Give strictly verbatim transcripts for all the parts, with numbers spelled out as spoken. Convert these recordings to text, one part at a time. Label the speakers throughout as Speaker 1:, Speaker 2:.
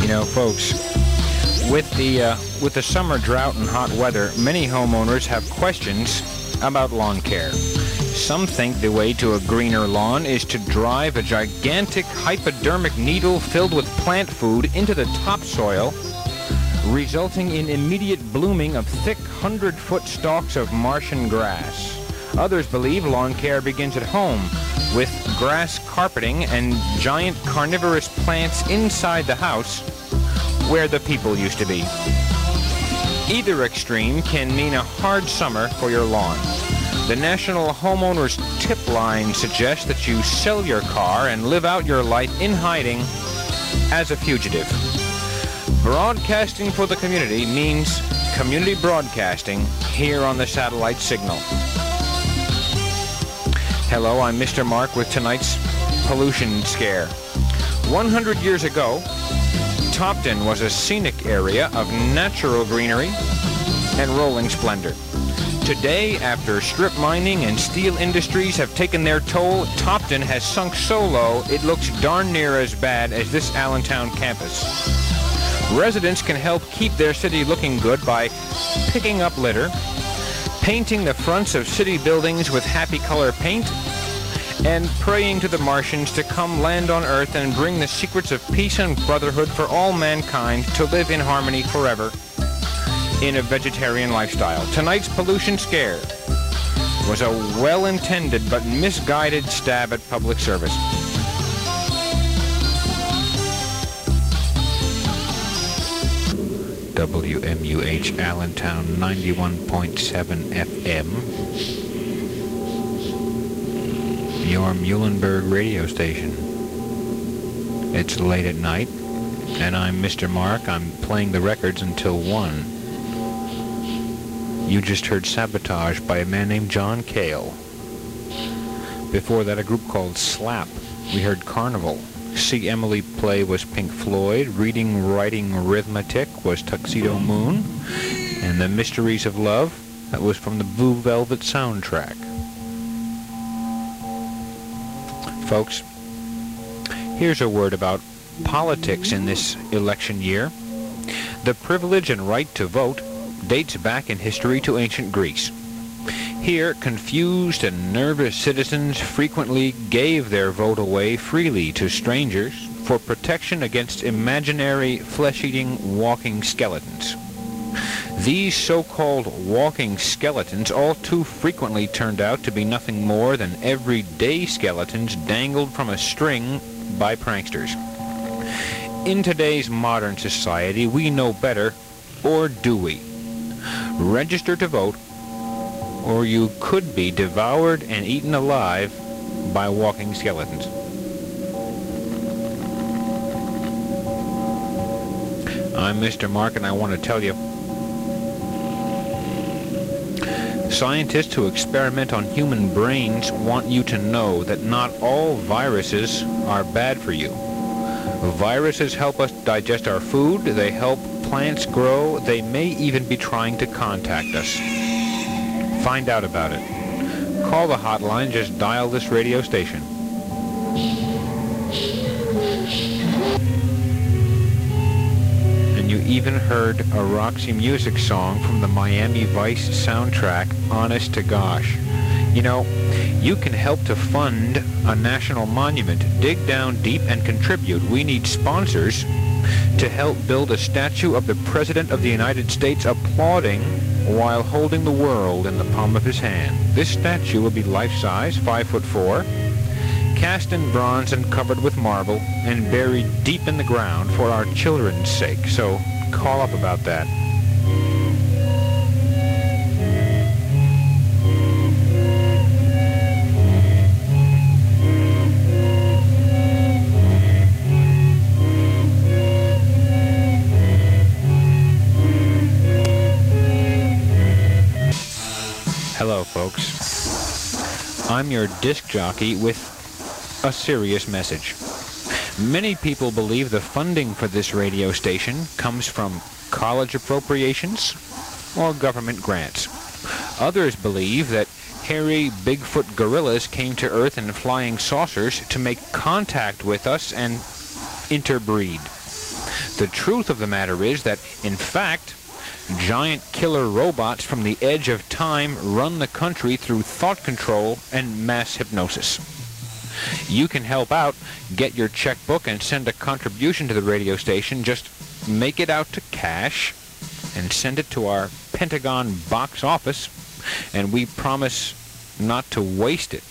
Speaker 1: You know, folks, with the uh, with the summer drought and hot weather, many homeowners have questions about lawn care. Some think the way to a greener lawn is to drive a gigantic hypodermic needle filled with plant food into the topsoil, resulting in immediate blooming of thick hundred-foot stalks of Martian grass. Others believe lawn care begins at home, with grass carpeting and giant carnivorous plants inside the house where the people used to be. Either extreme can mean a hard summer for your lawn. The National Homeowners Tip Line suggests that you sell your car and live out your life in hiding as a fugitive. Broadcasting for the community means community broadcasting here on the satellite signal. Hello, I'm Mister Mark with tonight's pollution scare. one hundred years ago, Topton was a scenic area of natural greenery and rolling splendor. Today, after strip mining and steel industries have taken their toll, Topton has sunk so low it looks darn near as bad as this Allentown campus. Residents can help keep their city looking good by picking up litter, painting the fronts of city buildings with happy color paint, and praying to the Martians to come land on Earth and bring the secrets of peace and brotherhood for all mankind to live in harmony forever in a vegetarian lifestyle. Tonight's pollution scare was a well-intended but misguided stab at public service. W M U H Allentown ninety-one point seven F M, your Muhlenberg radio station. It's late at night, and I'm Mister Mark. I'm playing the records until one. You just heard Sabotage by a man named John Cale. Before that, a group called Slap. We heard Carnival. See Emily Play was Pink Floyd. Reading, Writing, Arithmetic was Tuxedo Moon. And The Mysteries of Love, that was from the Blue Velvet soundtrack. Folks, here's a word about politics in this election year. The privilege and right to vote dates back in history to ancient Greece. Here, confused and nervous citizens frequently gave their vote away freely to strangers for protection against imaginary flesh-eating walking skeletons. These so-called walking skeletons all too frequently turned out to be nothing more than everyday skeletons dangled from a string by pranksters. In today's modern society, we know better, or do we? Register to vote, or you could be devoured and eaten alive by walking skeletons. I'm Mister Mark, and I want to tell you, scientists who experiment on human brains want you to know that not all viruses are bad for you. Viruses help us digest our food, they help plants grow, they may even be trying to contact us. Find out about it. Call the hotline, just dial this radio station. And you even heard a Roxy Music song from the Miami Vice soundtrack, Honest to Gosh. You know, you can help to fund a national monument. Dig down deep and contribute. We need sponsors to help build a statue of the President of the United States applauding while holding the world in the palm of his hand. This statue will be life-size, five foot four, cast in bronze and covered with marble, and buried deep in the ground for our children's sake. So call up about that. Hello, folks. I'm your disc jockey with a serious message. Many people believe the funding for this radio station comes from college appropriations or government grants. Others believe that hairy Bigfoot gorillas came to Earth in flying saucers to make contact with us and interbreed. The truth of the matter is that, in fact, giant killer robots from the edge of time run the country through thought control and mass hypnosis. You can help out, get your checkbook, and send a contribution to the radio station. Just make it out to cash and send it to our Pentagon box office, and we promise not to waste it.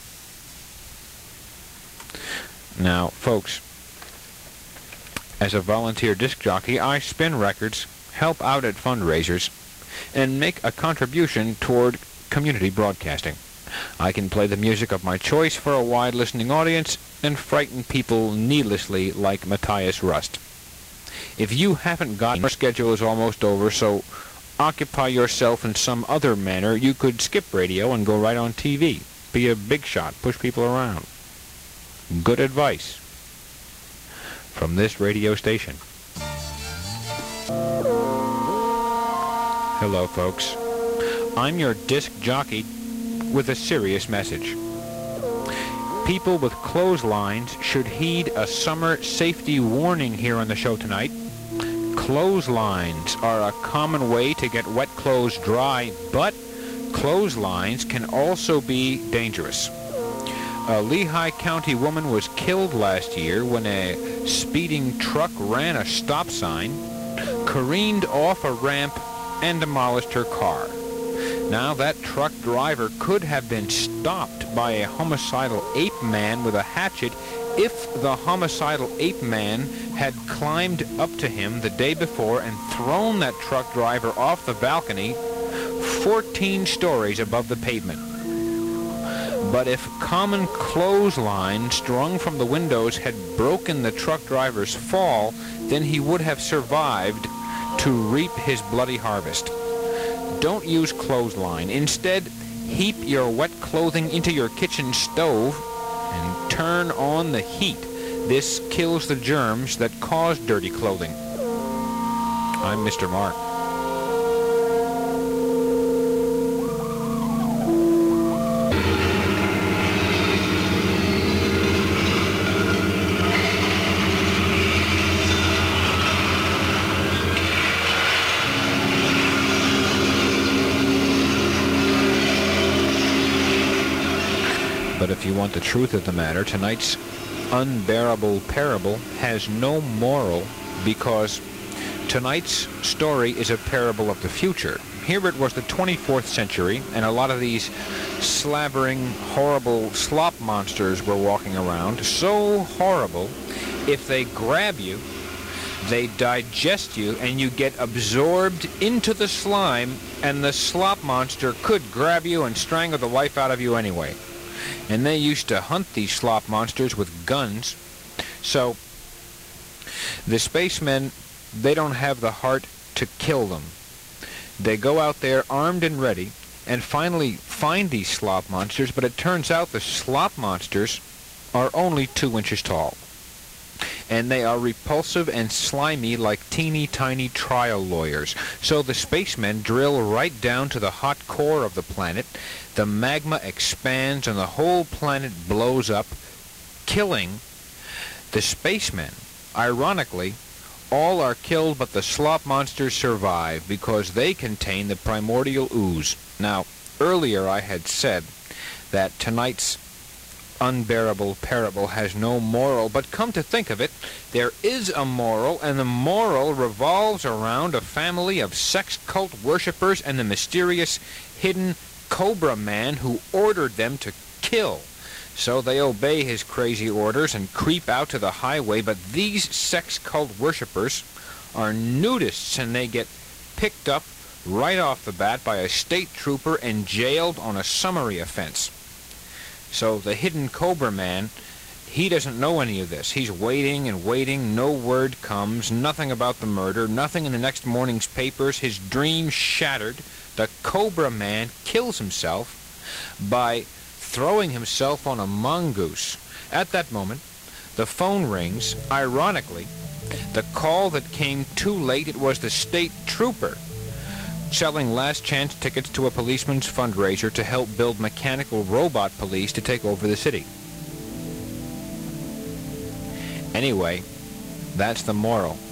Speaker 1: Now, folks, as a volunteer disc jockey, I spin records, help out at fundraisers, and make a contribution toward community broadcasting. I can play the music of my choice for a wide listening audience and frighten people needlessly like Matthias Rust. If you haven't gotten, your schedule is almost over, so occupy yourself in some other manner. You could skip radio and go right on T V. Be a big shot, push people around. Good advice from this radio station. Hello, folks. I'm your disc jockey with a serious message. People with clotheslines should heed a summer safety warning here on the show tonight. Clotheslines are a common way to get wet clothes dry, but clotheslines can also be dangerous. A Lehigh County woman was killed last year when a speeding truck ran a stop sign, careened off a ramp, and demolished her car. Now, that truck driver could have been stopped by a homicidal ape man with a hatchet if the homicidal ape man had climbed up to him the day before and thrown that truck driver off the balcony fourteen stories above the pavement. But if common clothesline strung from the windows had broken the truck driver's fall, then he would have survived to reap his bloody harvest. Don't use clothesline. Instead, heap your wet clothing into your kitchen stove and turn on the heat. This kills the germs that cause dirty clothing. I'm Mister Mark. But if you want the truth of the matter, tonight's unbearable parable has no moral, because tonight's story is a parable of the future. Here it was the twenty-fourth century, and a lot of these slavering, horrible slop monsters were walking around. So horrible, if they grab you, they digest you, and you get absorbed into the slime, and the slop monster could grab you and strangle the life out of you anyway. And they used to hunt these slop monsters with guns. So the spacemen, they don't have the heart to kill them. They go out there armed and ready and finally find these slop monsters, but it turns out the slop monsters are only two inches tall. And they are repulsive and slimy like teeny tiny trial lawyers. So the spacemen drill right down to the hot core of the planet. The magma expands and the whole planet blows up, killing the spacemen. Ironically, all are killed, but the slop monsters survive because they contain the primordial ooze. Now, earlier I had said that tonight's unbearable parable has no moral, but come to think of it, there is a moral, and the moral revolves around a family of sex cult worshippers and the mysterious hidden Cobra Man who ordered them to kill. So they obey his crazy orders and creep out to the highway, but these sex cult worshippers are nudists, and they get picked up right off the bat by a state trooper and jailed on a summary offense. So the hidden Cobra Man, he doesn't know any of this. He's waiting and waiting. No word comes. Nothing about the murder. Nothing in the next morning's papers. His dream shattered. The Cobra Man kills himself by throwing himself on a mongoose. At that moment, the phone rings. Ironically, the call that came too late, it was the state trooper selling last-chance tickets to a policeman's fundraiser to help build mechanical robot police to take over the city. Anyway, that's the moral.